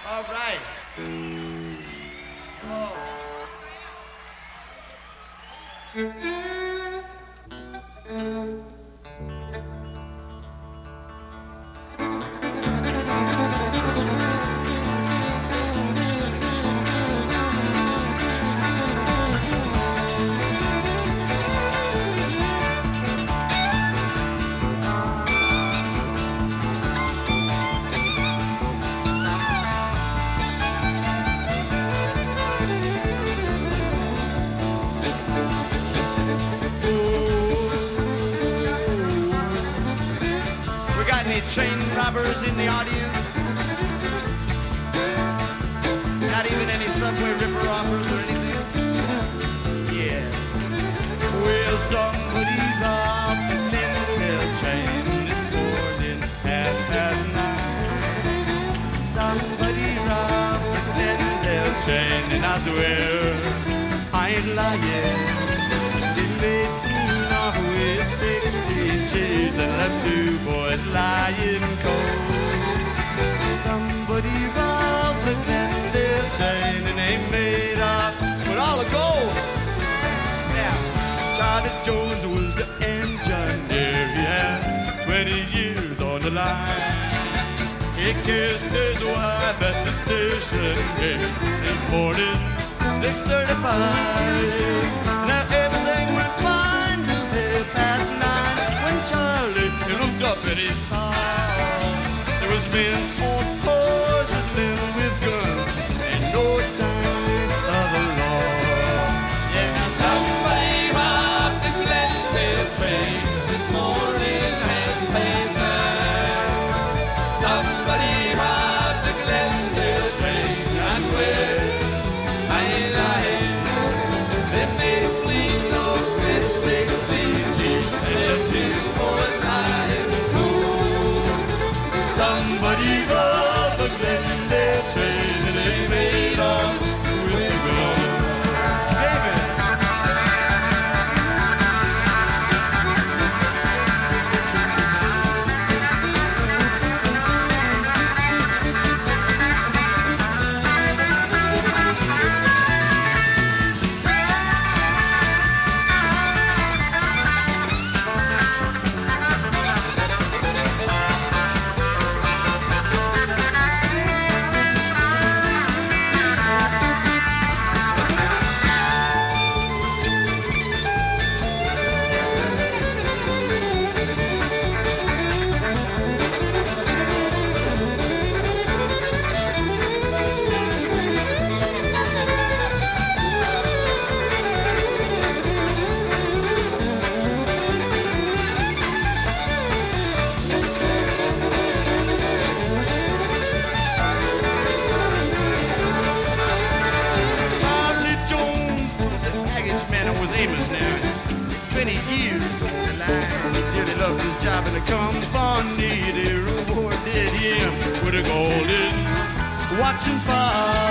All right. Oh. Train robbers in the audience. Not even any subway ripper-offers or anything. Yeah. Well, somebody robbed the Linville train this morning, 9:30. Somebody robbed the Linville train, and I swear I ain't lying. They made me off with 60 G's and left 2 boys lying cold. Somebody robbed the Glendale train and they made off with all the gold. Now, Charlie Jones was the engineer, yeah, 20 years on the line. He kissed his wife at the station gate this morning, 6:35. Now everything went fine till 9:30 when Charlie looked up at his side. There was men on horses, men with guns, and no sign of the law. Yeah, somebody robbed the Glendale train this morning, 9:30. Somebody robbed the Glendale train, I swear I ain't lying. They made a clean off with 16 G's and left 2 boys lying cold. Somebody robbed the Glendale train and they made off with gold. David. Watching far